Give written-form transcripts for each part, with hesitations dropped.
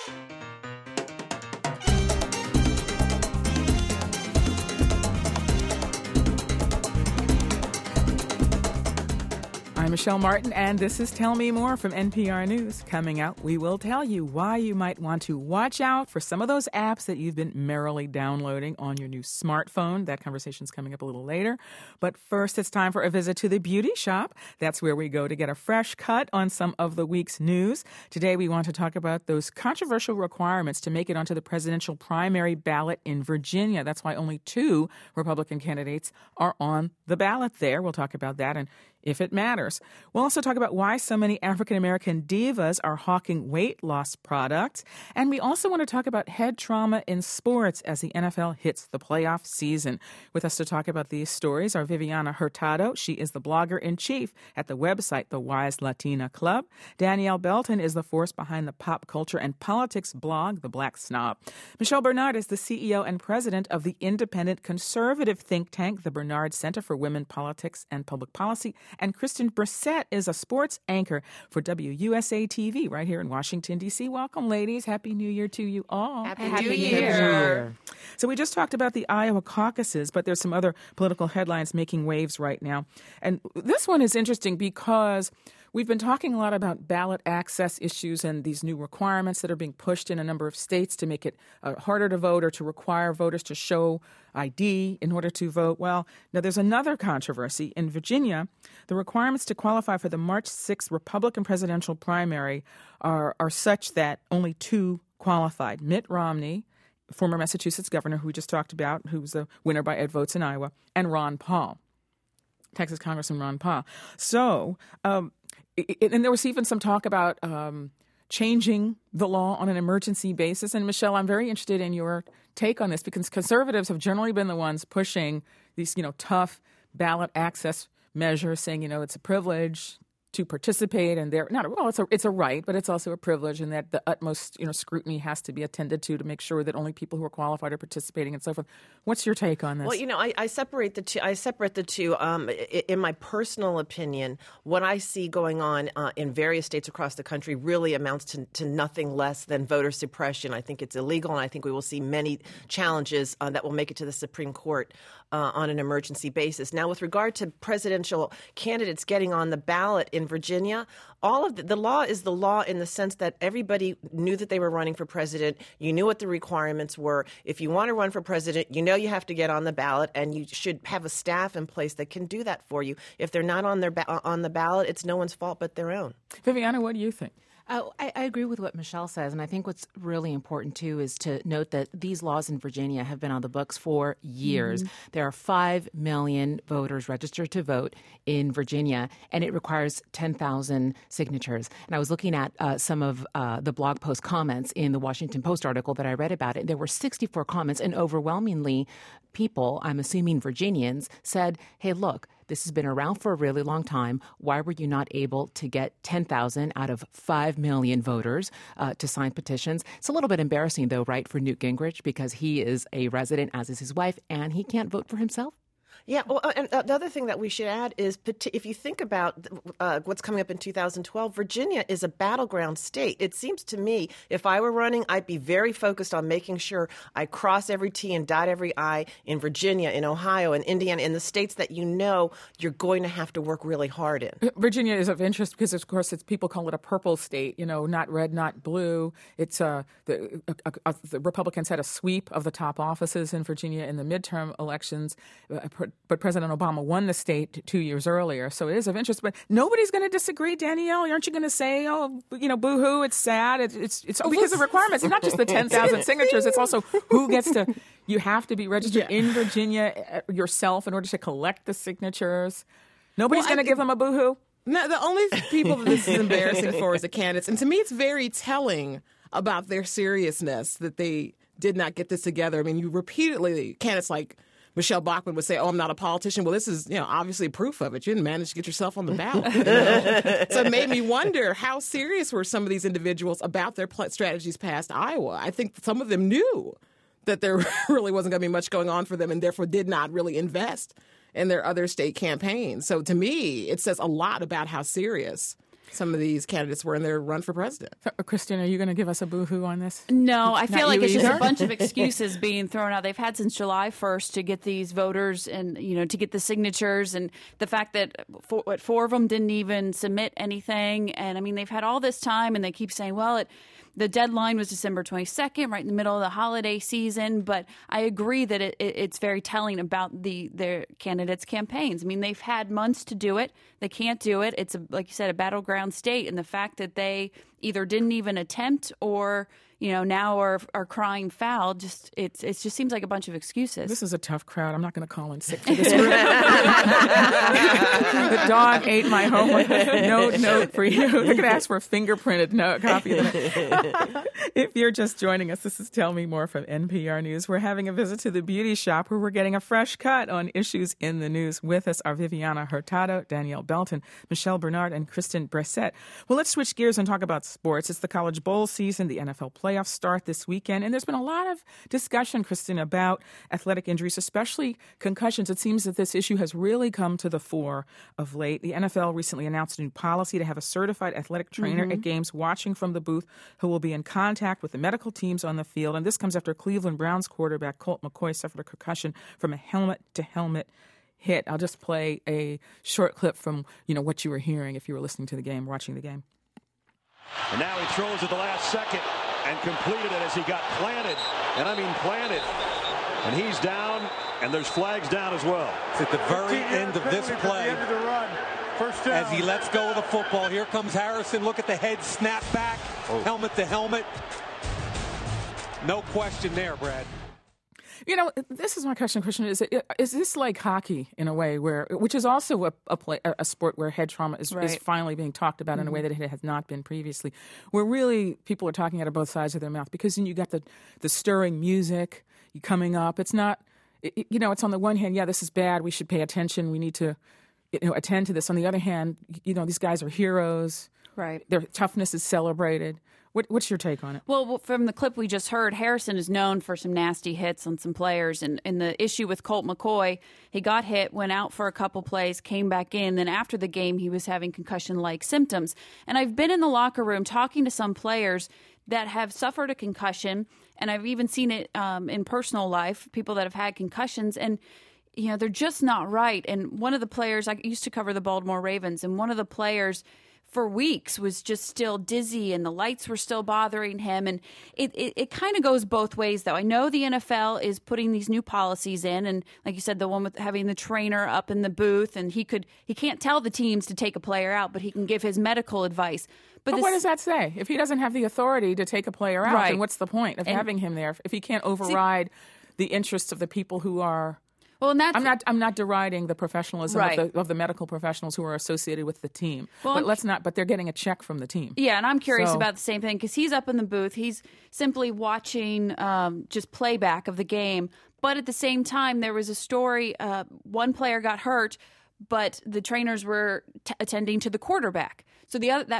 I'm Michelle Martin, and this is Tell Me More from NPR News. Coming out, we will tell you why you might want to watch out for some of those apps that you've been merrily downloading on your new smartphone. That conversation's coming up a little later. But first, it's time for a visit to the beauty shop. That's where we go to get a fresh cut on some of the week's news. Today, we want to talk about those controversial requirements to make it onto the presidential primary ballot in Virginia. That's why only 2 Republican candidates are on the ballot there. We'll talk about that and if it matters. We'll also talk about why so many African-American divas are hawking weight loss products. And we also want to talk about head trauma in sports as the NFL hits the playoff season. With us to talk about these stories are Viviana Hurtado. She is the blogger-in-chief at the website The Wise Latina Club. Danielle Belton is the force behind the pop culture and politics blog, The Black Snob. Michelle Bernard is the CEO and president of the independent conservative think tank, the Bernard Center for Women, Politics, and Public Policy. And Kristen Brissett is a sports anchor for WUSA-TV right here in Washington, D.C. Welcome, ladies. Happy New Year to you all. Happy New Year. So we just talked about the Iowa caucuses, but there's some other political headlines making waves right now. And this one is interesting because we've been talking a lot about ballot access issues and these new requirements that are being pushed in a number of states to make it harder to vote or to require voters to show ID in order to vote. Well, now there's another controversy. In Virginia, the requirements to qualify for the March 6th Republican presidential primary are such that only 2 qualified. Mitt Romney, former Massachusetts governor who we just talked about, who was the winner by 8 votes in Iowa, and Ron Paul, Texas Congressman Ron Paul. So, and there was even some talk about changing the law on an emergency basis. And Michelle, I'm very interested in your take on this because conservatives have generally been the ones pushing these, tough ballot access measures, saying, it's a privilege to participate, and it's a right, but it's also a privilege, and that the utmost scrutiny has to be attended to make sure that only people who are qualified are participating and so forth. What's your take on this? Well, I separate the two. In my personal opinion, what I see going on in various states across the country really amounts to nothing less than voter suppression. I think it's illegal, and I think we will see many challenges that will make it to the Supreme Court on an emergency basis. Now, with regard to presidential candidates getting on the ballot in Virginia, all of the law is the law in the sense that everybody knew that they were running for president. You knew what the requirements were. If you want to run for president, you have to get on the ballot, and you should have a staff in place that can do that for you. If they're not on the ballot, it's no one's fault but their own. Viviana, what do you think? I agree with what Michelle says, and I think what's really important, too, is to note that these laws in Virginia have been on the books for years. Mm-hmm. There are 5 million voters registered to vote in Virginia, and it requires 10,000 signatures. And I was looking at some of the blog post comments in the Washington Post article that I read about it. There were 64 comments, and overwhelmingly people, I'm assuming Virginians, said, hey, look, this has been around for a really long time. Why were you not able to get 10,000 out of 5 million voters to sign petitions? It's a little bit embarrassing, though, right, for Newt Gingrich, because he is a resident, as is his wife, and he can't vote for himself. Yeah, well, and the other thing that we should add is if you think about what's coming up in 2012, Virginia is a battleground state. It seems to me if I were running, I'd be very focused on making sure I cross every T and dot every I in Virginia, in Ohio, in Indiana, in the states that you're going to have to work really hard in. Virginia is of interest because, of course, people call it a purple state, not red, not blue. It's the Republicans had a sweep of the top offices in Virginia in the midterm elections. But President Obama won the state 2 years earlier, so it is of interest. But nobody's going to disagree, Danielle. Aren't you going to say, boo-hoo, it's sad? It's because of requirements. It's not just the 10,000 signatures. It's also who gets to. You have to be registered in Virginia yourself in order to collect the signatures. Nobody's going to give them a boo-hoo. No, the only people that this is embarrassing for is the candidates, and to me, it's very telling about their seriousness that they did not get this together. I mean, you repeatedly candidates like Michelle Bachmann would say, I'm not a politician. Well, this is, obviously proof of it. You didn't manage to get yourself on the ballot. So it made me wonder, how serious were some of these individuals about their strategies past Iowa? I think some of them knew that there really wasn't going to be much going on for them and therefore did not really invest in their other state campaigns. So to me, it says a lot about how serious some of these candidates were in their run for president. Christine, are you going to give us a boo-hoo on this? No, I feel like it's just either? a bunch of excuses being thrown out. They've had since July 1st to get these voters and, to get the signatures, and the fact that four of them didn't even submit anything. And, I mean, they've had all this time, and they keep saying, well, the deadline was December 22nd, right in the middle of the holiday season. But I agree that it's very telling about their candidates' campaigns. I mean, they've had months to do it. They can't do it. It's, like you said, a battleground state. And the fact that they either didn't even attempt or, now are crying foul, it just seems like a bunch of excuses. This is a tough crowd. I'm not going to call in sick for this group. The dog ate my homework. Note for you. They're going to ask for a fingerprinted copy of it. If you're just joining us, this is Tell Me More from NPR News. We're having a visit to the beauty shop where we're getting a fresh cut on issues in the news. With us are Viviana Hurtado, Danielle Belton, Michelle Bernard, and Kristen Bressette. Well, let's switch gears and talk about sports. It's the College Bowl season. The NFL playoffs start this weekend. And there's been a lot of discussion, Kristen, about athletic injuries, especially concussions. It seems that this issue has really come to the fore of late. The NFL recently announced a new policy to have a certified athletic trainer at games watching from the booth who will be in contact with the medical teams on the field. And this comes after Cleveland Browns quarterback Colt McCoy suffered a concussion from a helmet-to-helmet hit. I'll just play a short clip from, what you were hearing if you were listening to the game, watching the game. And now he throws at the last second and completed it as he got planted. And I mean planted. And he's down, and there's flags down as well. It's at the very end of this play. First down. As he lets go of the football, here comes Harrison. Look at the head snap back, helmet to helmet. No question there, Brad. This is my question, Christian. Is this like hockey in a way, which is also a sport where head trauma is finally being talked about in a way that it has not been previously, where really people are talking out of both sides of their mouth, because then you got the stirring music coming up. It's not, it's on the one hand, this is bad. We should pay attention. We need to, attend to this. On the other hand, these guys are heroes. Right. Their toughness is celebrated. What's your take on it? Well, from the clip we just heard, Harrison is known for some nasty hits on some players. And the issue with Colt McCoy, he got hit, went out for a couple plays, came back in. Then after the game, he was having concussion-like symptoms. And I've been in the locker room talking to some players that have suffered a concussion, and I've even seen it in personal life, people that have had concussions. And they're just not right. And one of the players, I used to cover the Baltimore Ravens, and one of the players for weeks was just still dizzy, and the lights were still bothering him. And it kind of goes both ways, though. I know the NFL is putting these new policies in, and like you said, the one with having the trainer up in the booth, and he can't tell the teams to take a player out, but he can give his medical advice. But what does that say? If he doesn't have the authority to take a player out, then what's the point of having him there if he can't override the interests of the people who are... Well, and I'm not deriding the professionalism of the medical professionals who are associated with the team. Well, but they're getting a check from the team. Yeah, and I'm curious about the same thing, because he's up in the booth. He's simply watching just playback of the game. But at the same time, there was a story. One player got hurt, but the trainers were attending to the quarterback. So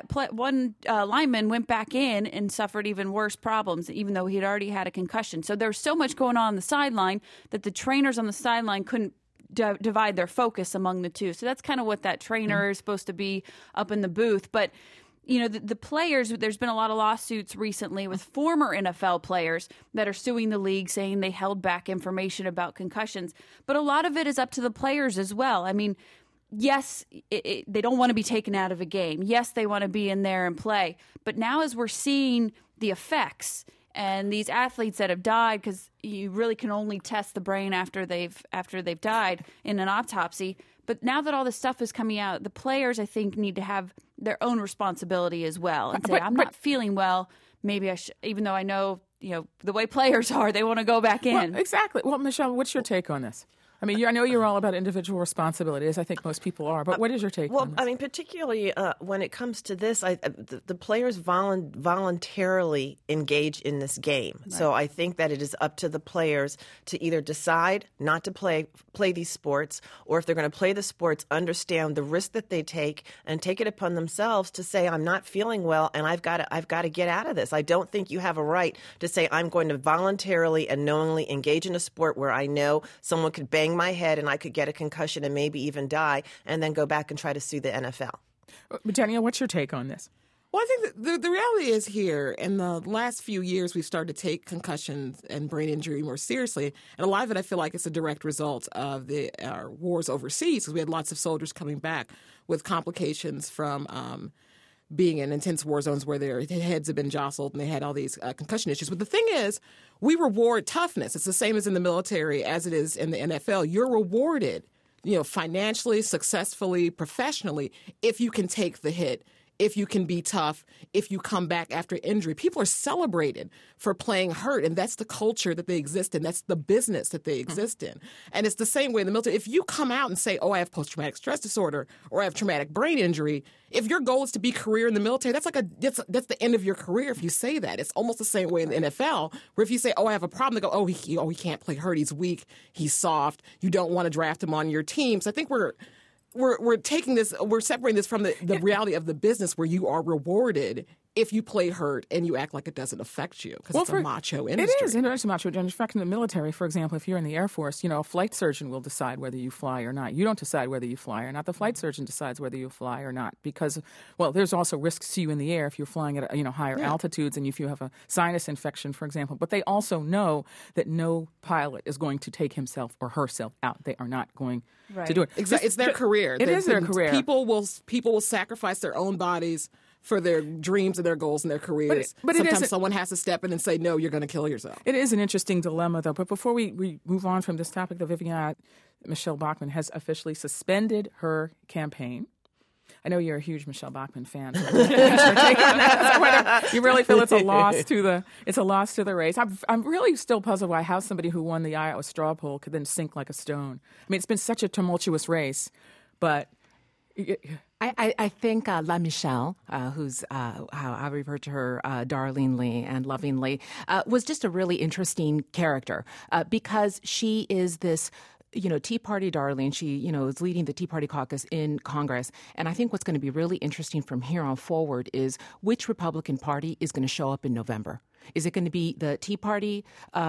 one lineman went back in and suffered even worse problems, even though he had already had a concussion. So there was so much going on the sideline that the trainers on the sideline couldn't divide their focus among the two. So that's kind of what that trainer is supposed to be up in the booth. But the players, there's been a lot of lawsuits recently with former NFL players that are suing the league, saying they held back information about concussions. But a lot of it is up to the players as well. I mean, yes, they don't want to be taken out of a game. Yes, they want to be in there and play. But now as we're seeing the effects and these athletes that have died, because you really can only test the brain after they've died in an autopsy. But now that all this stuff is coming out, the players, I think, need to have their own responsibility as well and say, I'm not feeling well. Maybe I should, even though I know, the way players are, they want to go back in. Well, exactly. Well, Michelle, what's your take on this? I mean, I know you're all about individual responsibility, as I think most people are, but what is your take on this? Well, I mean, particularly when it comes to this, the players voluntarily engage in this game. Right. So I think that it is up to the players to either decide not to play these sports, or if they're going to play the sports, understand the risk that they take and take it upon themselves to say, I'm not feeling well and I've got to get out of this. I don't think you have a right to say, I'm going to voluntarily and knowingly engage in a sport where I know someone could bang my head and I could get a concussion and maybe even die, and then go back and try to sue the NFL. Danielle, what's your take on this? Well, I think that the reality is here, in the last few years, we've started to take concussions and brain injury more seriously. And a lot of it, I feel like, it's a direct result of the wars overseas, because we had lots of soldiers coming back with complications from being in intense war zones where their heads have been jostled and they had all these concussion issues. But the thing is, we reward toughness. It's the same as in the military as it is in the NFL. You're rewarded, financially, successfully, professionally, if you can take the hit, if you can be tough, if you come back after injury. People are celebrated for playing hurt, and that's the culture that they exist in. That's the business that they exist in. And it's the same way in the military. If you come out and say, I have post-traumatic stress disorder or I have traumatic brain injury, if your goal is to be career in the military, that's the end of your career if you say that. It's almost the same way in the NFL, where if you say, I have a problem, they go, he can't play hurt, he's weak, he's soft, you don't want to draft him on your team. So I think we're taking this, we're separating this from the reality of the business, where you are rewarded if you play hurt and you act like it doesn't affect you, because it's a macho industry. It is. It's a macho industry. In fact, in the military, for example, if you're in the Air Force, a flight surgeon will decide whether you fly or not. You don't decide whether you fly or not. The flight surgeon decides whether you fly or not, because, there's also risks to you in the air if you're flying at higher altitudes and if you have a sinus infection, for example. But they also know that no pilot is going to take himself or herself out. They are not going to do it. Exactly. It's their career. It is their career. People will sacrifice their own bodies for their dreams and their goals and their careers. But sometimes someone has to step in and say, no, you're going to kill yourself. It is an interesting dilemma, though. But before we move on from this topic, the Vivian, Michelle Bachmann has officially suspended her campaign. I know you're a huge Michelle Bachmann fan. So whether you really feel it's a loss to the race. I'm really still puzzled by how somebody who won the Iowa straw poll could then sink like a stone. I mean, it's been such a tumultuous race, but I think La Michelle, who's how I refer to her darlingly and lovingly, was just a really interesting character because she is this Tea Party darling. She, is leading the Tea Party caucus in Congress. And I think what's going to be really interesting from here on forward is which Republican Party is going to show up in November. Is it going to be the Tea Party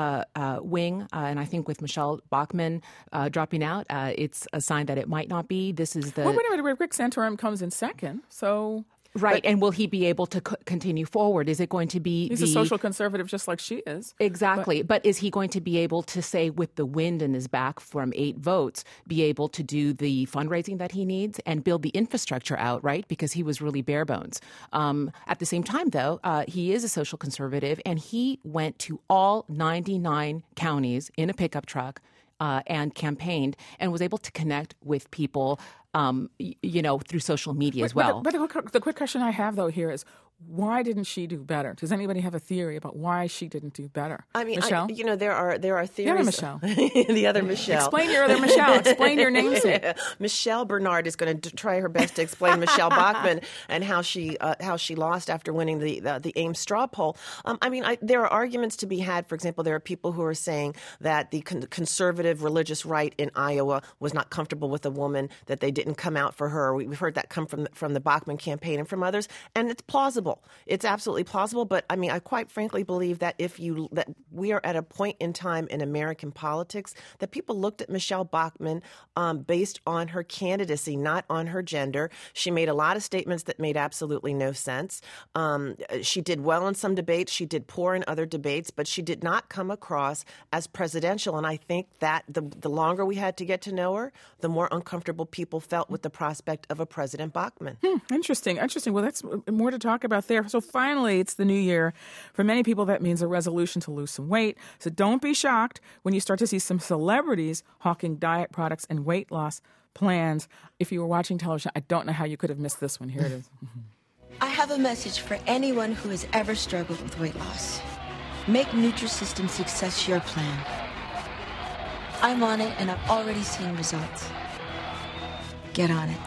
wing? And I think with Michelle Bachmann dropping out, it's a sign that it might not be. This is the... Well, wait a minute. Rick Santorum comes in second, so... Right, and will he be able to continue forward? Is it going to be He's a social conservative just like she is. Exactly, but is he going to be able to say with the wind in his back from 8 votes, be able to do the fundraising that he needs and build the infrastructure out, right? Because he was really bare bones. At the same time, though, he is a social conservative, and he went to all 99 counties in a pickup truck and campaigned and was able to connect with people through social media as well. But the quick question I have, though, here is, why didn't she do better? Does anybody have a theory about why she didn't do better? I mean, Michelle? there are theories. The other Michelle. The other Michelle. Explain your other Michelle. Explain your namesake. Michelle Bernard is going to try her best to explain Michelle Bachmann and how she lost after winning the Ames straw poll. There are arguments to be had. For example, there are people who are saying that the conservative religious right in Iowa was not comfortable with a woman, that they didn't come out for her. We've heard that come from the Bachmann campaign and from others, and it's plausible. It's absolutely plausible, but I quite frankly believe that that we are at a point in time in American politics that people looked at Michelle Bachmann based on her candidacy, not on her gender. She made a lot of statements that made absolutely no sense. She did well in some debates. She did poor in other debates, but she did not come across as presidential. And I think that the longer we had to get to know her, the more uncomfortable people felt with the prospect of a President Bachmann. Interesting. Well, that's more to talk about there. So finally, it's the new year. For many people, that means a resolution to lose some weight. So don't be shocked when you start to see some celebrities hawking diet products and weight loss plans. If you were watching television, I don't know how you could have missed this one. Here it is. I have a message for anyone who has ever struggled with weight loss. Make Nutrisystem Success your plan. I'm on it, and I've already seen results. Get on it.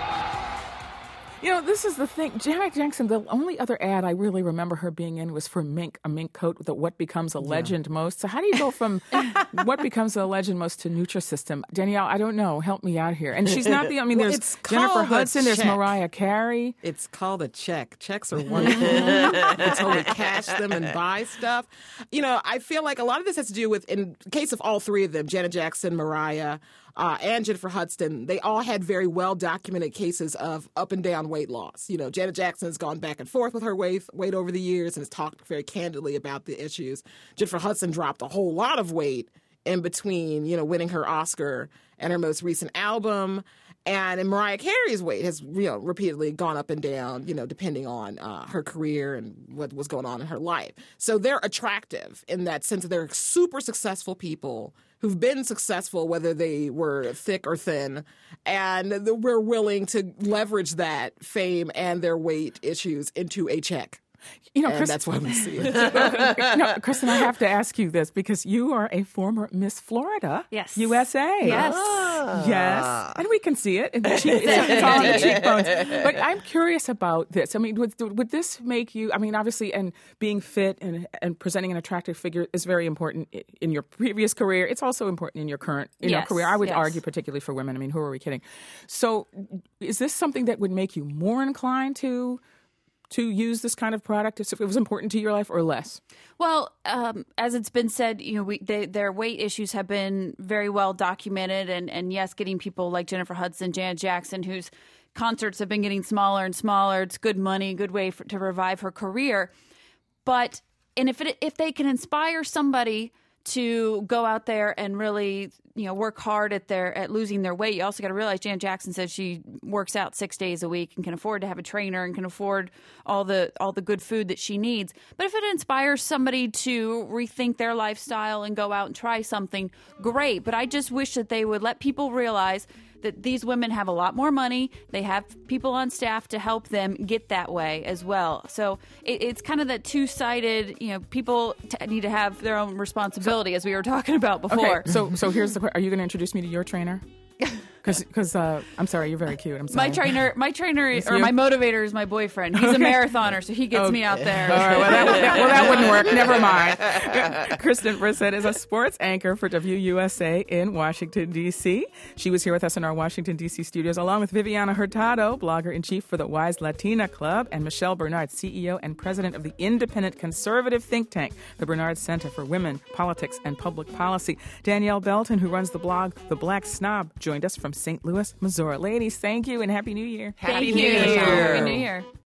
This is the thing. Janet Jackson, the only other ad I really remember her being in was for a mink coat with What Becomes a Legend Most. So how do you go from What Becomes a Legend Most to Nutrisystem? Danielle, I don't know. Help me out here. And she's not there's Jennifer Hudson, there's Mariah Carey. It's called a check. Checks are wonderful. You totally cash them and buy stuff. I feel like a lot of this has to do with, in the case of all three of them, Janet Jackson, Mariah, and Jennifer Hudson, they all had very well-documented cases of up and down weight loss. You know, Janet Jackson has gone back and forth with her weight over the years and has talked very candidly about the issues. Jennifer Hudson dropped a whole lot of weight in between, you know, winning her Oscar and her most recent album. And Mariah Carey's weight has, you know, repeatedly gone up and down, you know, depending on her career and what was going on in her life. So they're attractive in that sense that they're super successful people who've been successful, whether they were thick or thin, and we're willing to leverage that fame and their weight issues into a check. You know, and that's why we see it. No, Kristen, I have to ask you this because you are a former Miss Florida, Yes. USA. Yes. Yes, and we can see it. It's all in the cheekbones. But I'm curious about this. I mean, would this make you? I mean, obviously, and being fit and presenting an attractive figure is very important in your previous career. It's also important in your current career. I would argue, particularly for women. I mean, who are we kidding? So, is this something that would make you more inclined to use this kind of product if it was important to your life or less? Well, as it's been said, you know, their weight issues have been very well documented. And yes, getting people like Jennifer Hudson, Janet Jackson, whose concerts have been getting smaller and smaller. It's good money, good way to revive her career. But if they can inspire somebody to go out there and really, you know, work hard at losing their weight. You also got to realize Janet Jackson says she works out 6 days a week and can afford to have a trainer and can afford all the good food that she needs. But if it inspires somebody to rethink their lifestyle and go out and try something, great. But I just wish that they would let people realize that these women have a lot more money. They have people on staff to help them get that way as well. So it's kind of that two-sided, you know, people need to have their own responsibility, as we were talking about before. Okay, so here's the question. Are you going to introduce me to your trainer? Because I'm sorry, you're very cute. I'm sorry. My trainer or my motivator is my boyfriend. He's a marathoner, so he gets me out there. All right, well, that wouldn't work. Never mind. Kristen Brissett is a sports anchor for WUSA in Washington, D.C. She was here with us in our Washington, D.C. studios, along with Viviana Hurtado, blogger-in-chief for the Wise Latina Club, and Michelle Bernard, CEO and president of the independent conservative think tank, the Bernard Center for Women, Politics, and Public Policy. Danielle Belton, who runs the blog The Black Snob, joined us from St. Louis, Missouri. Ladies, thank you and Happy New Year. Happy New Year. Happy New Year.